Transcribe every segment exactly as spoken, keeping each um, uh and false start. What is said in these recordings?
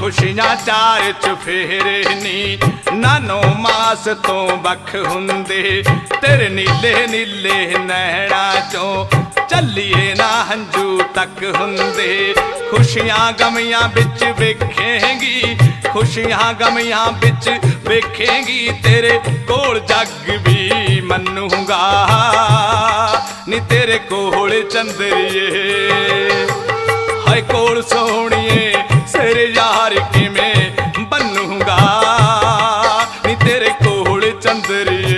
खुशियां चार चुफेरे नी नानो मास तो बख हुंदे तेरे नीले नीले नैना चो चलिए ना हंजू तक हुंदे खुशियां गमियां बिच वेखेंगी खुशियां गमियां बिच वेखेंगी तेरे कोल जग भी मनूंगा नी तेरे कोल चंदरिए हाय कोल सोहणिए सिर यार किवें बनूंगा नी तेरे कोल चंदरिए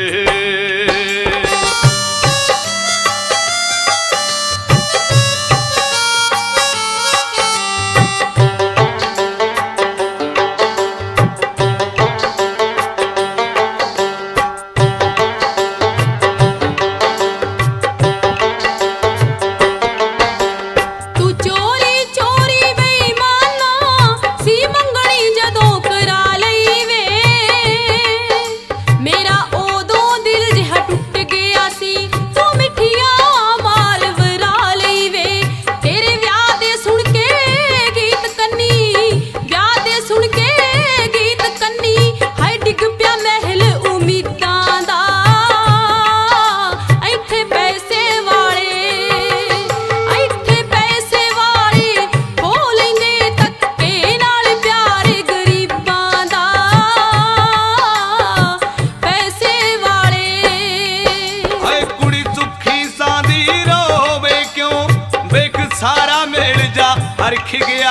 सारा मेल जा हरख गया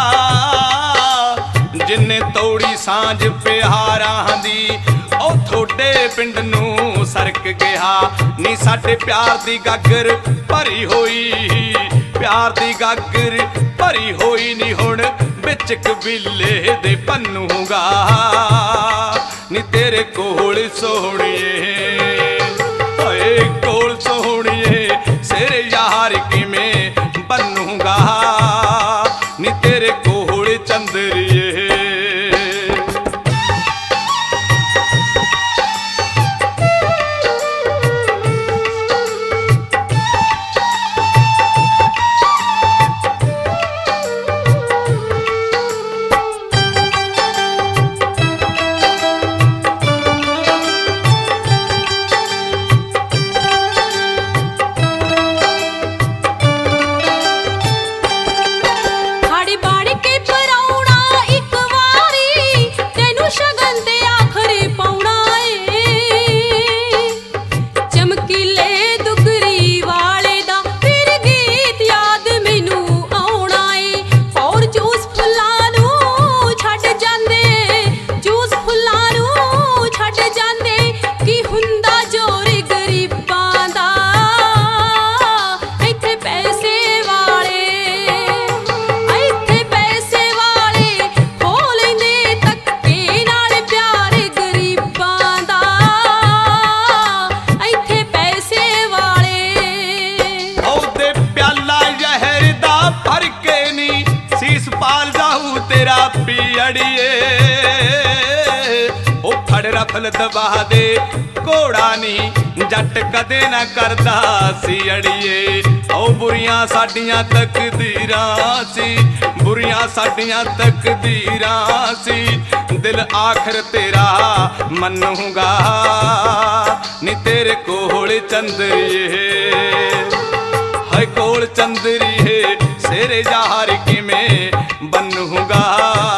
जिन्ने तोड़ी सांझ प्यारां दी ओ थोड़े पिंड नूं सरक गया नी साडे प्यार दी गागर भरी होई प्यार दी गागर भरी होई नी हुण बिच कबीले दे पन्नूंगा नी तेरे कोल सोहणिए ओए कोल सोहणिए सिर यार किवें बनूंगा नी तेरे कोल चंदरिए पियड़िए ओ फड़ रफल दबा दे घोड़ा नी जट कदे ना करदा सी अड़िए ओ बुरियां साडियां तकदीरां सी बुरियां साडियां तकदीरां सी दिल आखिर तेरा मनूंगा नी तेरे कोल चंदरिए हाय कोल चंदरिए सिर यार किवें बनूंगा